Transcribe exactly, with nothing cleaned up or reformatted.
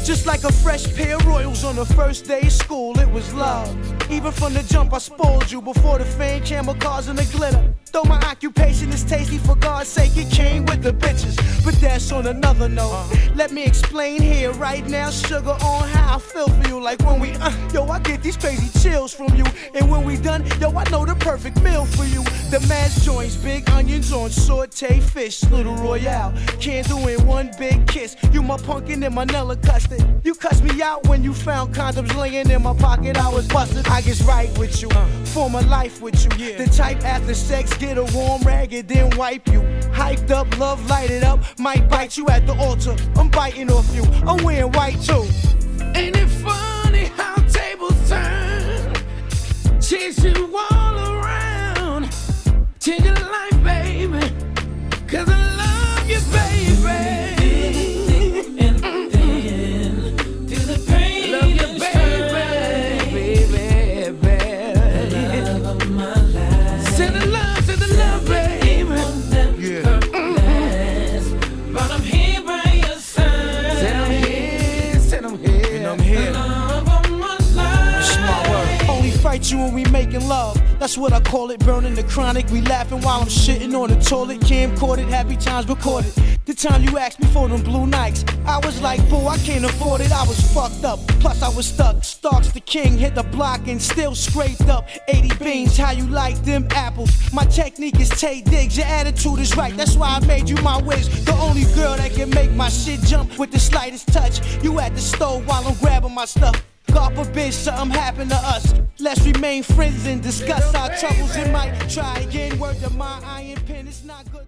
Just like a fresh pair of royals on the first day of school, it was love. Even from the jump, I spoiled you before the fame, camel cars, and the glitter. Though my occupation is tasty, for God's sake, it came with the bitches. But that's on another note. Let me explain here right now, sugar, on how I feel for you. Like when we, uh, yo, I get these crazy chills from you. And when we done, yo, I know the perfect meal for you. The mash joints, big onions on saute fish, little royale. Can't do in one big kiss. You my pumpkin and my Nella custard. You cussed me out when you found condoms laying in my pocket. I was busted. I get right with you, form a life with you. Yeah. The type after sex, get a warm rag and then wipe you. Hyped up, love lighted up, might bite you at the altar. I'm biting off you, I'm wearing white too. Ain't it funny how tables turn? Chase you all around. Change your life, baby, 'cause I love you, baby. You when we making love, that's what I call it, burning the chronic. We laughing while I'm shitting on the toilet, camcorded, happy times recorded. The time you asked me for them blue Nikes, I was like, boo, I can't afford it, I was fucked up, plus I was stuck. Starks the king, hit the block and still scraped up. eighty beans, how you like them apples? My technique is Tay Diggs, your attitude is right, that's why I made you my whiz. The only girl that can make my shit jump with the slightest touch. You at the stove while I'm grabbing my stuff. God forbid something happen to us. Let's remain friends and discuss our troubles. It might try again. Word to my iron pen, it's not good.